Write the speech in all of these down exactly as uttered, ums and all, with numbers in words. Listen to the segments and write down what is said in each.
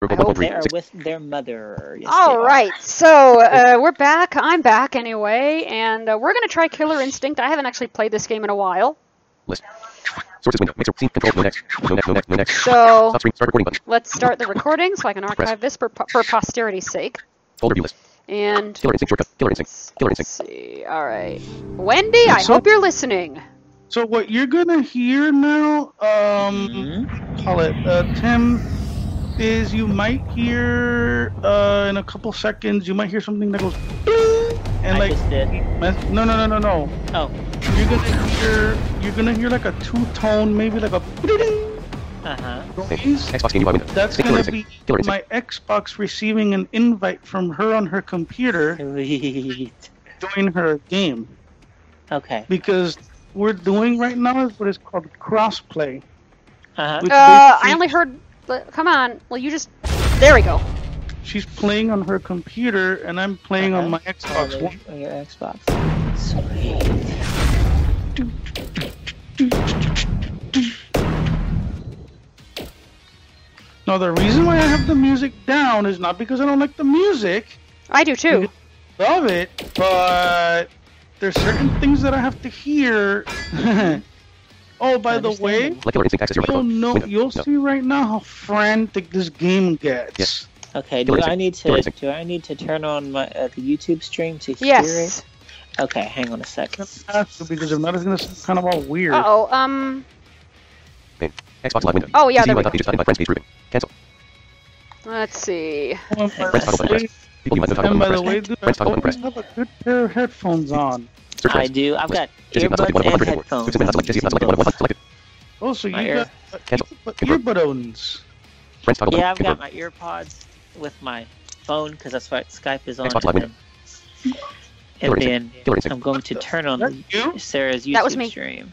hope they are with their mother. Yes, All right, so uh, we're back. I'm back anyway, and uh, we're going to try Killer Instinct. I haven't actually played this game in a while. List. Sources window. Mixer. Scene control. No next. No next. No next. No next. So Stop screen. Start recording button. let's start the recording so I can archive Press. this for, for posterity's sake. Folder view list. And Killer Instinct shortcut. Killer Instinct. Killer let's Instinct. see. All right, Wendy, I So- hope you're listening. So what you're gonna hear now, um, Mhm. call it, uh, Tim, is you might hear, uh, in a couple seconds, you might hear something that goes, "Ding," and I like, just did. no, no, no, no, no. Oh. You're gonna hear, you're gonna hear like a two-tone, maybe like a "ding" Uh-huh. noise. Xbox Game U I window. That's Killer gonna Instinct. be Killer Instinct. my Xbox receiving an invite from her on her computer, Sweet. join her game. Okay. Because we're doing right now is what is called crossplay. Uh-huh. Which Uh, I basically- only heard. but Come on. Well, you just. There we go. She's playing on her computer, and I'm playing on my Oh, Xbox there's One. your Xbox. Sweet. Now, the reason why I have the music down is not because I don't like the music. I do too. Love it, but there's certain things that I have to hear. Oh, by the way, Select Killer Instinct. Access your you'll microphone. know, Window. you'll No. see right now how frantic this game gets. Yes. Okay, Killer do I Instinct. need Killer to Instinct. do I need to turn on my uh, the YouTube stream to hear Yes. it? Okay, hang on a second. Have to, because if not, it's gonna sound kind of all weird. Uh oh. Um. Main. Xbox Live window. Oh, yeah, there we Pages by friends page grouping. Cancel. Let's see. Oh, and by Friends toggle button the way, press. People you might know toggle and by button the press. way, dude, I Friends toggle button always press. have a good pair of headphones on. Search I friends. do. I've got Jesse not selected. earbuds one and hundred four. headphones. Susan not selected. Jesse not selected. one hundred one selected. Oh, so you My ear. got uh, Cancel. but Confirm. earbuds. Friends toggle Yeah, I've button. got Confirm. my earpods with my phone because that's what Skype is on. Xbox Live and then, Killer and Instinct. then Killer Instinct. I'm going to turn on That you? Sarah's YouTube That was me. stream.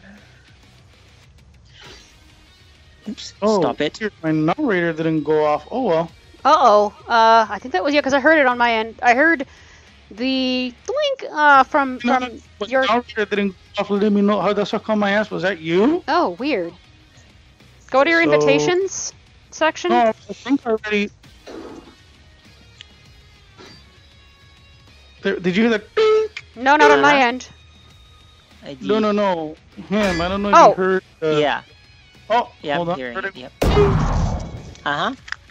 Oops! Oh, Stop it. here, my narrator didn't go off. Oh well. Uh oh. Uh, I think that was you because I heard it on my end. I heard the link uh from No, from but your. narrator didn't go off. Let me know how that's how my ass. Was that you? Oh, weird. Go to your So- invitations section. No, I think I already. There, did you hear that? Dink? No, not on my Uh-huh. end. I did. No, no, no. Him. I don't know if Oh. you heard. Uh, Yeah. Oh, Yeah, hold I'm on. hearing Heard it. it. Yep. Uh huh.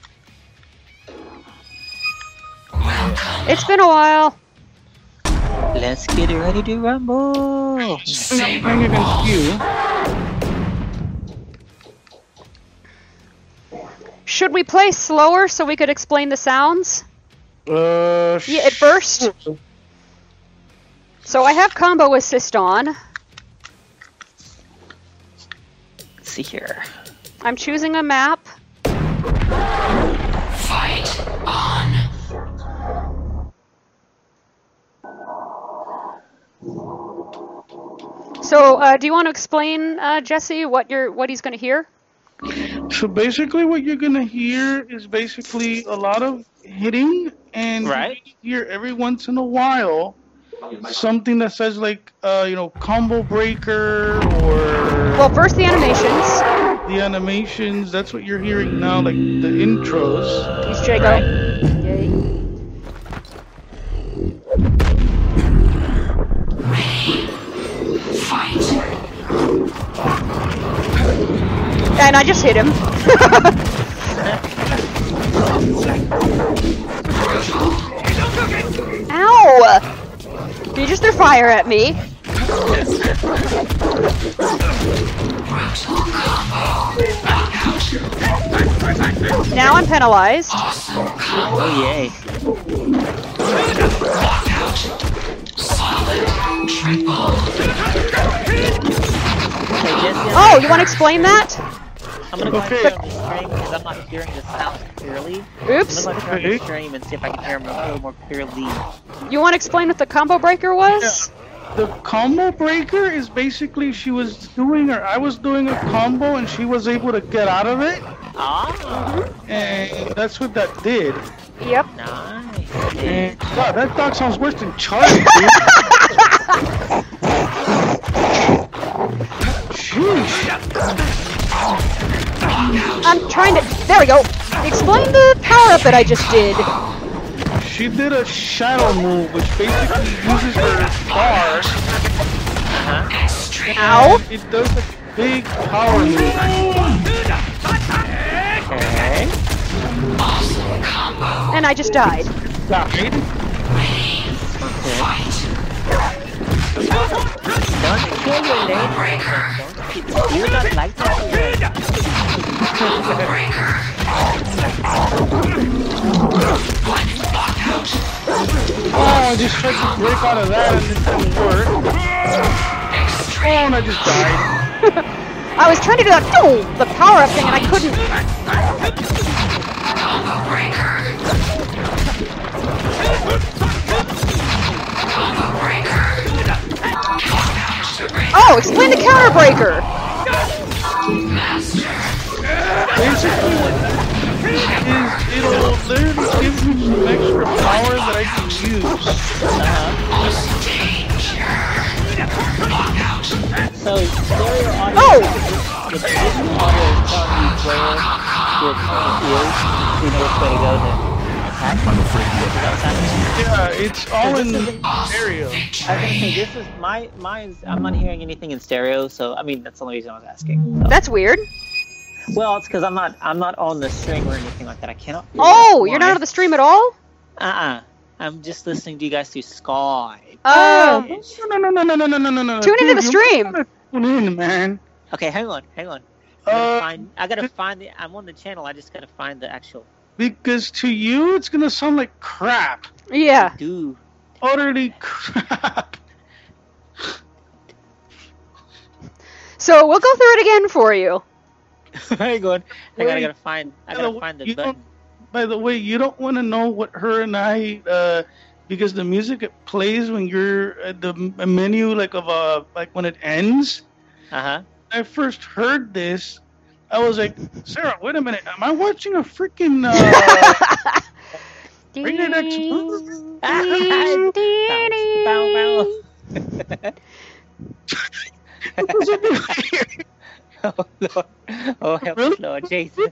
It's been a while. Let's get ready to rumble. I'm playing against you. Should we play slower so we could explain the sounds? Uh, Yeah, at first. sure. So I have combo assist on. Let's see here. I'm choosing a map. Fight on. So uh, do you want to explain, uh, Jesse, what you're what he's going to hear? So basically, what you're gonna hear is basically a lot of hitting, and Right. you hear every once in a while something that says like, uh, you know, combo breaker or Well, first the animations. the animations. That's what you're hearing now, like the intros. He's Jago. Yay. Fight. And I just hit him. Ow! He just threw fire at me. Now I'm penalized. Awesome combo. Oh yay! Knockout. Solid. Triple. Okay, Jesse. I'm Oh, gonna- you want to explain that? I'm gonna go ahead Okay. and turn on the stream because I'm not hearing the sound clearly. I'm Oops. gonna turn on Okay. the stream and see if I can hear them a little more clearly. You want to explain what the combo breaker was? The combo breaker is basically she was doing or I was doing a combo and she was able to get out of it, Ah, and that's what that did. Yep. nice. And wow, that dog sounds worse than Charlie, dude. Sheesh. I'm trying to. There we go. Explain the power up that I just did. She did a shadow move, which basically uses her bar. Ow. And it does a big power move. Okay. And I just died. Died. Don't kill your lady. Don't you not like that? Oh, I just tried to break out of that and it didn't work. Oh, and I just died. I was trying to do that. Oh, the power up thing, and I couldn't. Oh, explain the counter breaker. Basically, what is it'll literally give me some extra power that I can use. So, stereo audio. Oh! The digital audio is telling you where your opponent is, you know which way to go to attack. I'm afraid Yeah, it's all So in this is- stereo. I was gonna say, this is my, mine's, I'm not hearing anything in stereo, so, I mean, that's the only reason I was asking. So. That's weird. Well, it's because I'm not, I'm not on the string or anything like that. I cannot. Oh, you're not on the stream at all? Uh-uh. I'm just listening to you guys through Skype. Oh. No, no, no, no, no, no, no, no, no. Tune into the Dude, stream. you gotta Tune in, man. Okay, hang on, hang on. I gotta, Uh, find, I gotta find the, I'm on the channel, I just gotta find the actual, Because to you, it's gonna sound like crap. Yeah. dude. Utterly crap. So we'll go through it again for you. Hang on. I gotta, Wait. gotta find, I By the gotta way, find the you button. don't- By the way, you don't want to know what her and I, uh, because the music it plays when you're at the m- menu, like of a, like when it ends. Uh-huh. I first heard this, I was like, Sarah, wait a minute, am I watching a freaking, uh, Rated X movie? Ding, ding, Bow, bow. What was it doing? Oh, Lord. Oh, help Really? us, Lord Jesus.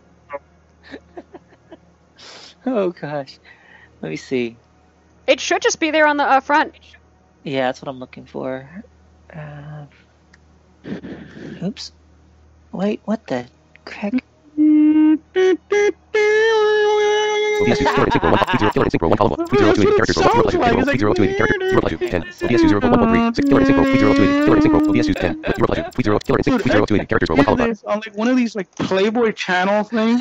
Oh, gosh. Let me see. It should just be there on the uh, front. Yeah, that's what I'm looking for. Uh, oops. Wait, what the heck? O B S use killer instinct roll one, three zero, killer instinct roll one, column one, three zero two eight, characters roll one, zero plus two, three zero two eight, character, zero plus two, ten, O B S use zero one one three, six, killer instinct roll, three zero two eight, killer instinct roll, O B S use ten, zero plus two, three zero, killer instinct, three zero two eight, characters roll one, column five. This on like one of these like Playboy channel things.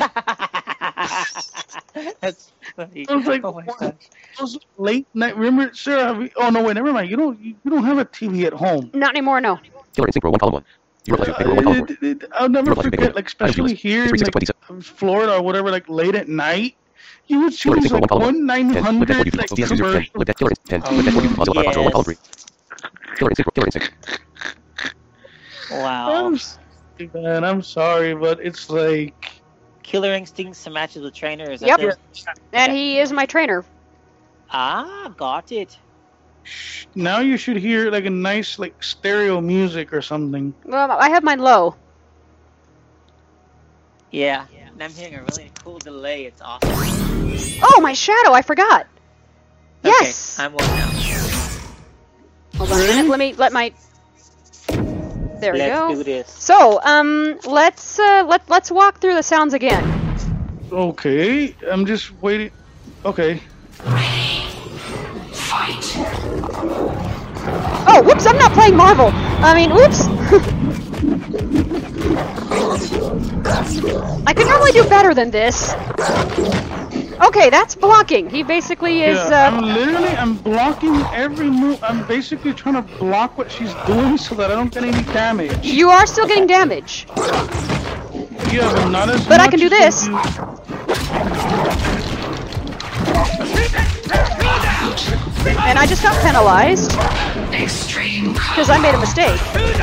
That's funny. I was like, Oh my what? gosh. Those late night. Remember, Sarah? Have you, oh no, wait, never mind. You don't. You, you don't have a T V at home. Not anymore, no. Killer instinct roll one, column one, zero plus two, big roll one, column four. It- it- I'll never Zero plus two, big roll. forget, like Item especially viewers. here in Three six like twenty-seven. Florida or whatever, like late at night, you would Killer choose instinct roll like one, column one nine ten, with that hundred one, like O B S user ten, commercial. with that killer instinct ten, with that one, Mozilla Firefox roll one, column three. Killer instinct, killer instinct. Wow. I'm sorry, man. I'm sorry, but it's like. Killer Instincts matches with Trainer. Is that Yep. the- And he is my trainer. Ah, got it. Now you should hear like a nice like stereo music or something. Well, I have mine low. Yeah. And I'm hearing a really cool delay. It's awesome. Oh, my shadow, I forgot. Yes! Okay, I'm on now. Hold on a minute, let me, let my... There we Let's go. do this. So, um, let's, uh, let, let's walk through the sounds again. Okay, I'm just waiting. Okay. Fight. Oh, whoops, I'm not playing Marvel. I mean, whoops. I could normally do better than this. Okay, that's blocking. He basically is, Yeah, I'm uh... literally, I'm blocking every move. I'm basically trying to block what she's doing so that I don't get any damage. You are still getting damage. Yeah, but not as But I much can do as this. you- And I just got penalized. Extreme Because I made a mistake.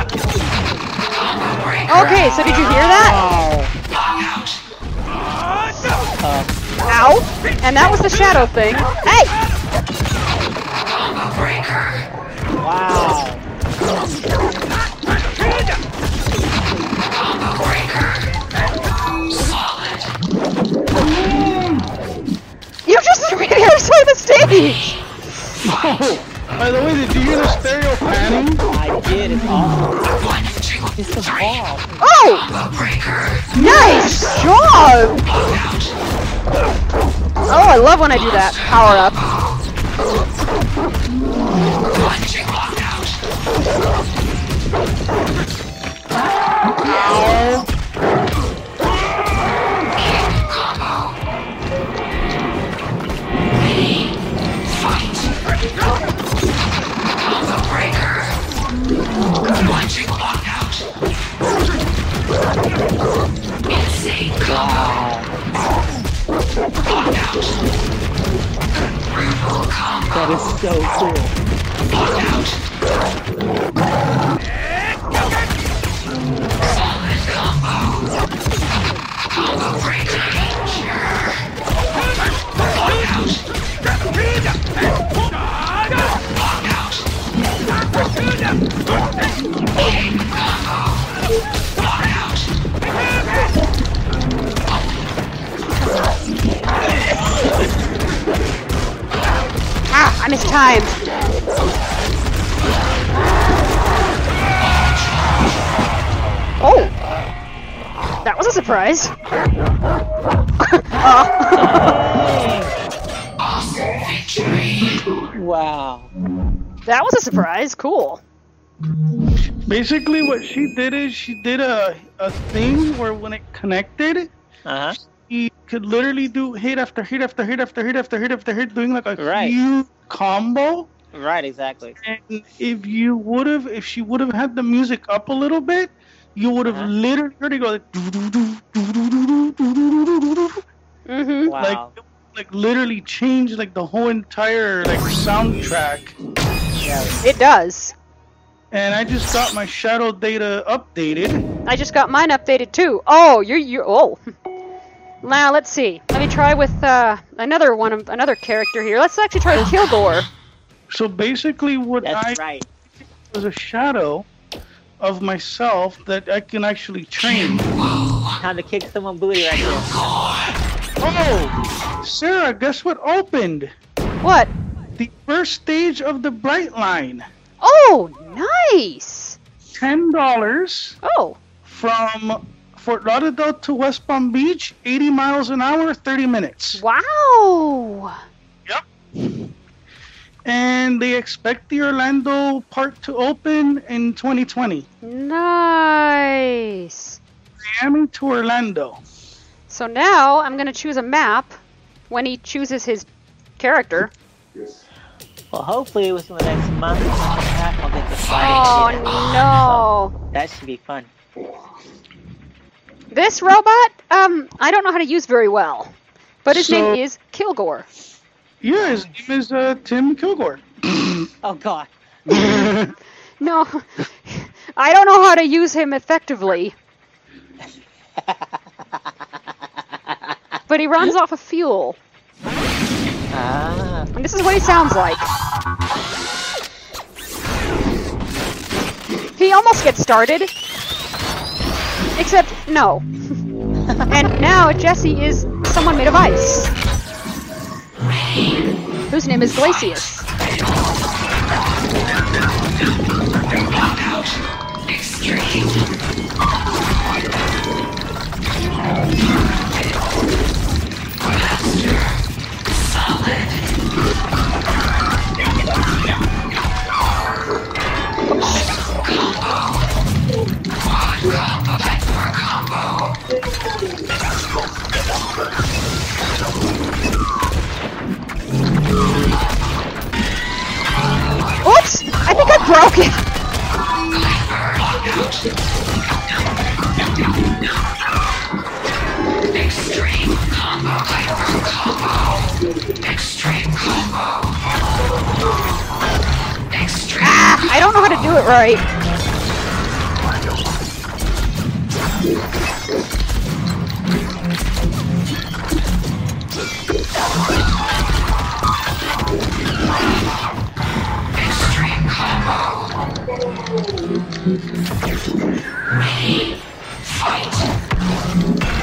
Okay, so did you hear that? Um, Ow! And that was the shadow thing. Hey! wow. Eesh. Oh, by the way, did you hear the stereo panning? I did. It's awesome. It's the ball. Oh! Nice job! Oh, I love when I do that. Power up. Ow. Launching lockout. Insane combo. Lockout. Brutal combo. That is so cool. Lockout. Solid combo. Combo breaker. Ah, I mistimed. Oh, that was a surprise. Wow. That was a surprise. Cool. Basically, what she did is she did a, a thing where when it connected, Uh huh. she could literally do hit after hit after hit after hit after hit after hit, doing like a Right. huge combo. Right. Exactly. And if you would have, if she would have had the music up a little bit, you would have Uh-huh. literally heard it go like, Mm-hmm. Wow. like, like literally changed like the whole entire like soundtrack. It does. And I just got my shadow data updated. I just got mine updated too. Oh, you're you. Oh. Now let's see. Let me try with uh, another one of another character here. Let's actually try with Kilgore. So basically, what That's I right. was a shadow of myself that I can actually train. Time to kick someone booty right here. Oh, Sarah, guess what opened? What? The first stage of the Bright Line. Oh, nice. Ten dollars Oh, from Fort Lauderdale to West Palm Beach, eighty miles an hour, thirty minutes. wow. And they expect the Orlando part to open in twenty twenty. Nice. Miami to Orlando. So now I'm gonna choose a map when he chooses his character. Well, hopefully within the next month, month and a half, I'll get the Oh fighting. no. That should be fun. This robot, um, I don't know how to use very well. But his So- name is Kilgore. Yeah, his name is uh, Tim Kilgore. Oh God. No, I don't know how to use him effectively. But he runs off of fuel. Ah. And this is what he sounds like. He almost gets started. Except, no. And now Jesse is someone made of ice. Whose name is Glacius. Oops! I think I broke it! Extreme combo. Hyper combo. Extreme combo. Extreme. Ah, I don't know how to do it right. Extreme combo. Ready. Fight.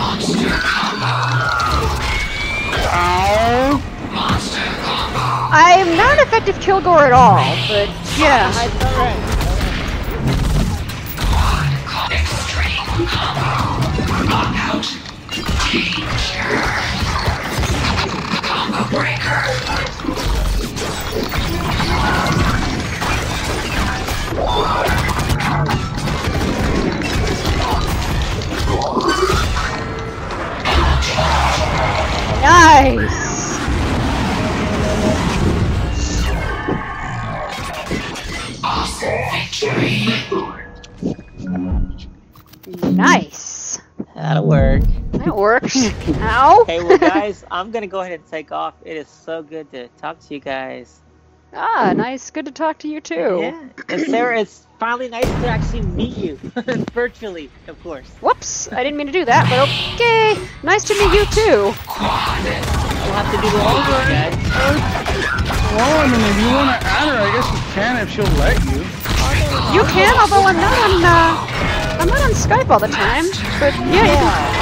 Monster combo. Ow! Monster combo. I'm not an effective Kilgore at all, but yeah. I, Extreme combo. Knockout. Danger. Combo breaker. nice. Awesome victory. Nice. That'll work. That works. Ow. Okay, well, guys, I'm gonna go ahead and take off. It is so good to talk to you guys. Ah, nice. Good to talk to you too. Yeah, and Sarah, it's finally nice to actually meet you virtually, of course. Whoops, I didn't mean to do that, but okay. Nice to meet you too. We'll have to do the whole thing, guys. Well, I mean, if you want to add her, I guess you can if she'll let you. You can, although I'm not on. Uh, I'm not on Skype all the time. But yeah, you can.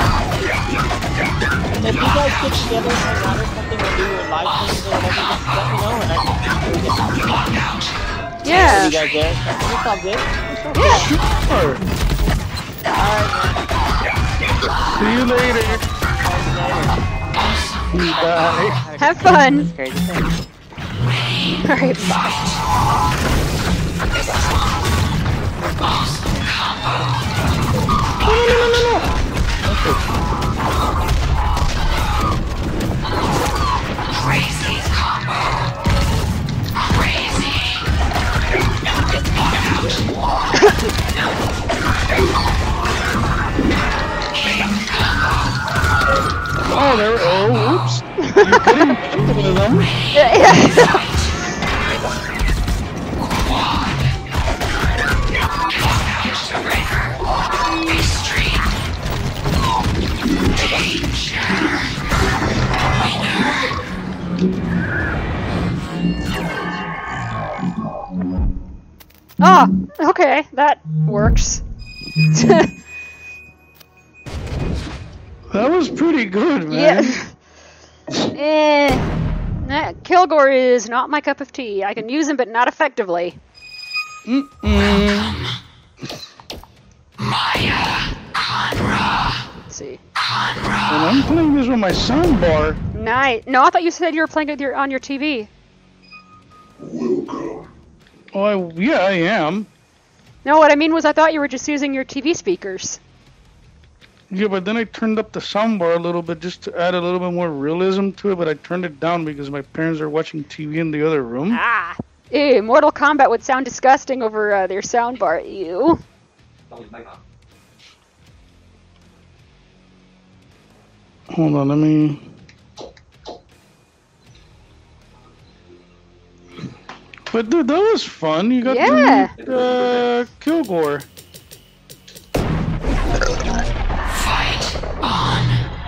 And if you guys get together and hang out or something or do your live streams or whatever, just let me know and I can we can Yeah. you guys there. It's all good. It's all good. Yeah. Sure. Alright, See you later. man. Bye. Have fun. That's crazy thing. Alright, bye. No, no, no, no, no. Crazy combo. Crazy. Oh, there. Oh, oops. You couldn't shoot one of them. Yeah, yeah. Extreme. Oh, okay, that works. That was pretty good, man. Yeah. eh. Nah, Kilgore is not my cup of tea. I can use him, but not effectively. Mm-mm. Maya. Conra. Let's see. Conra. And I'm playing this with my soundbar. Nice. No, I thought you said you were playing with your on your T V. Oh, I, yeah, I am. No, what I mean was I thought you were just using your T V speakers. Yeah, but then I turned up the soundbar a little bit just to add a little bit more realism to it, but I turned it down because my parents are watching T V in the other room. Ah. Ew, Mortal Kombat would sound disgusting over uh, their soundbar. Ew. Hold on, let me... But dude, that was fun. You got Yeah. to meet uh, Kilgore. Fight on.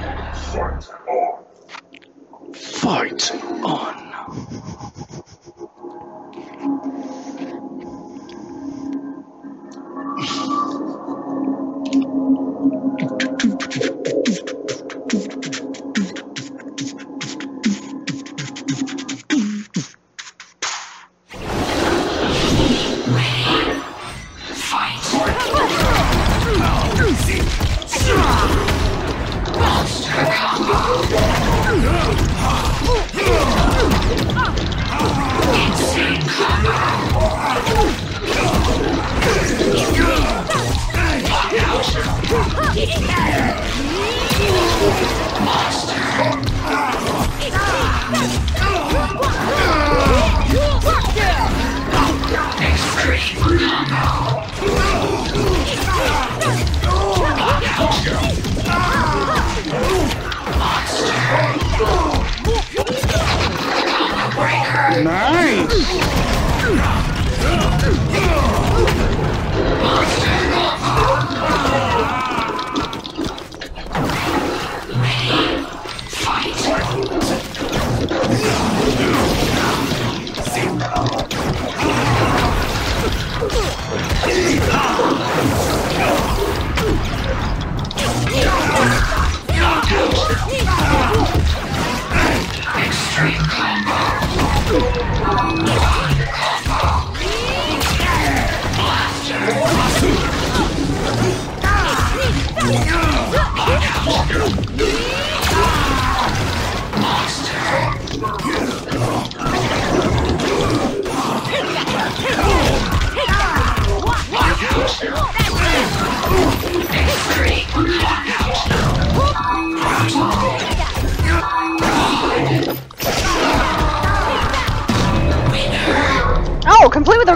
Fight on.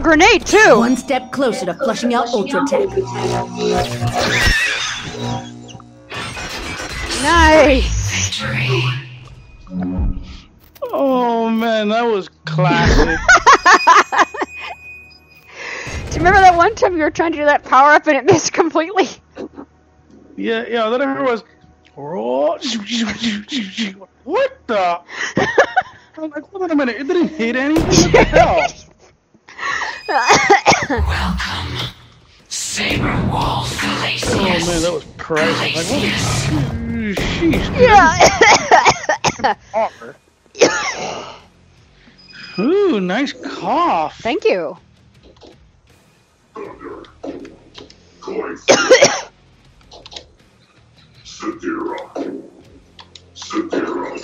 grenade too. One step closer to flushing out Ultra Tech. Nice. Victory. Oh man, that was classic. Do you remember that one time you were trying to do that power up and it missed completely? Yeah, yeah. That I heard was. What the? I'm like, hold on a minute. It didn't hit anything. What the hell? Welcome, Saber Wolf Oh Galatius. man, that was crazy. Like, what the? Sheesh. Yeah. Ooh, nice cough. Thank you. Sadira. Sadira.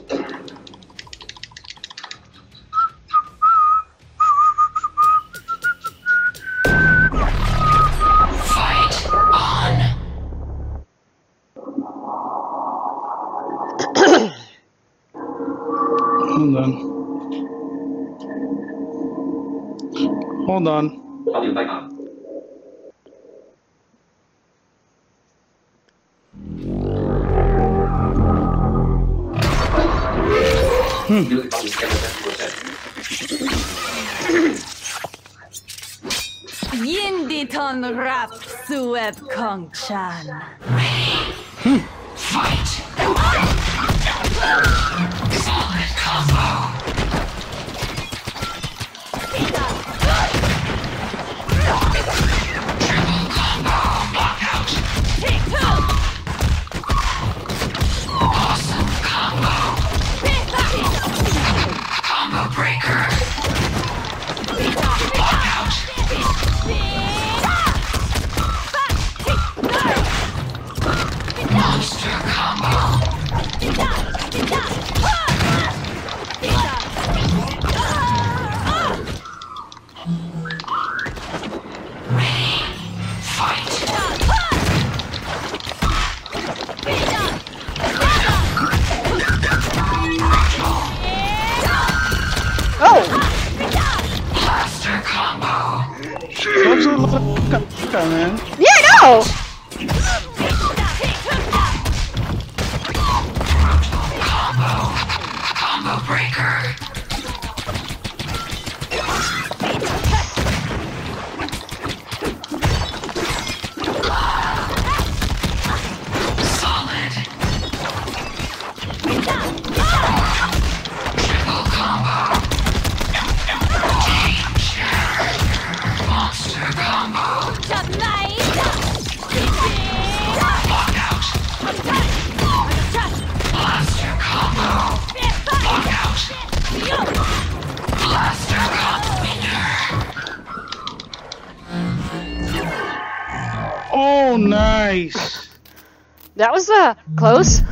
Fight on. Hold on. Hold on. Yindi ton rap sueb kong chan. Fight. Solid combo. Triple combo knockout. Awesome combo. Combo breaker. Knockout. Monster combo. Ready. Fight. Oh! Blaster combo. That's a lot of caca, man. Yeah, no! Combo. Combo breaker. Solid. Triple combo. Danger. Monster combo. Lockout. Blaster combo. Lockout. Blaster combo winner. Oh, nice. That was uh close.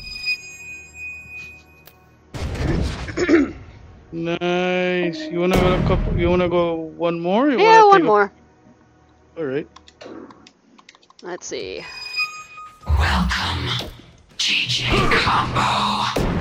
Nice. You wanna go a couple? You wanna go one more? You Yeah, wanna one take a- more. All right. Let's see. Welcome, G J Combo.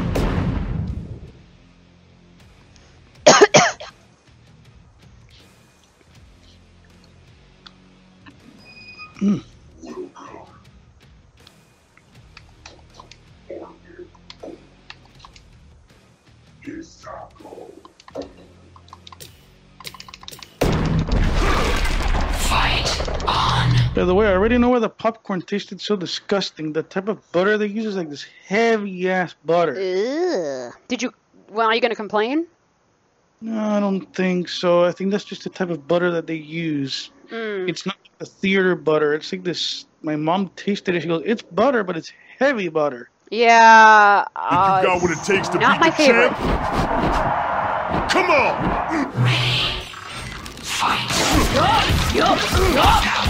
Fight on. By the way, I already know why the popcorn tasted so disgusting. The type of butter they use is like this heavy ass butter. Ugh. Did you? Well, are you gonna complain? No, I don't think so. I think that's just the type of butter that they use. Mm. It's not like the theater butter. It's like this. My mom tasted it. She goes, "It's butter, but it's heavy butter." Yeah. Uh, you got what it takes to not beat my the favorite. champ? Come on! Ready. Fight. Knockout.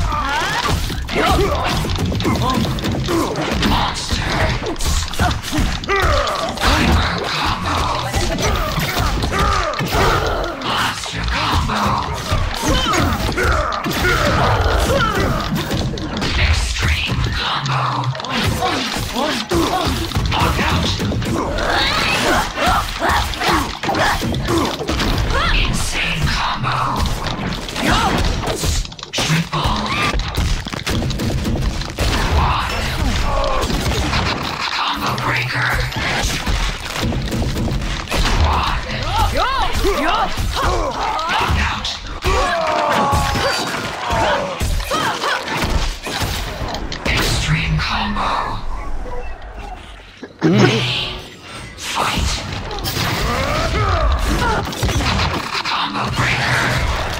Monster. Fiber combo. Blaster combo. Extreme combo. Knockout. Insane combo. combo. Fight. Combo breaker.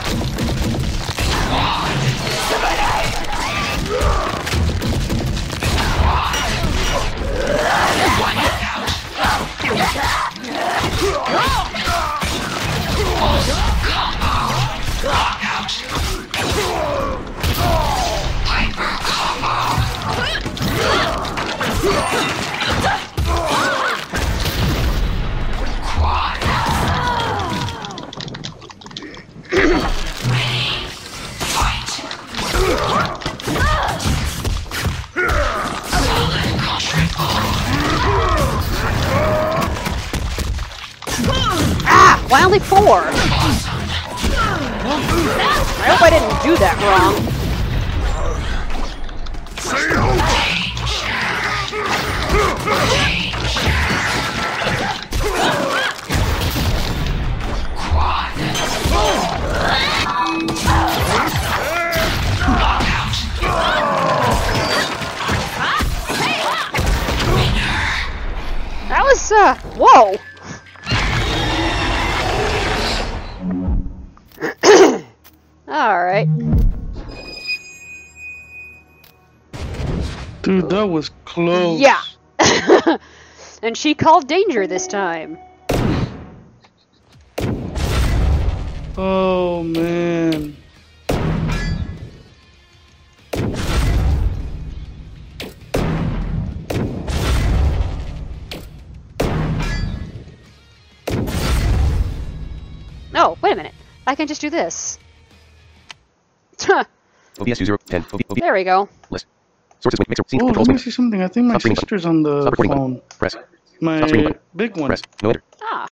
Ah! Why only four? I hope I didn't do that wrong. That was, uh, whoa! Alright. Dude, that was close. Yeah. And she called danger this time. Oh, man. Oh, wait a minute. I can just do this. O B S user ten. O B S. There we go. List. Sources mixer. Scene Oh, controls let me window. see something. I think my Stop screening sister's on the Stop recording phone. button. Press. My Stop screening button. big one. Press. No enter. Ah.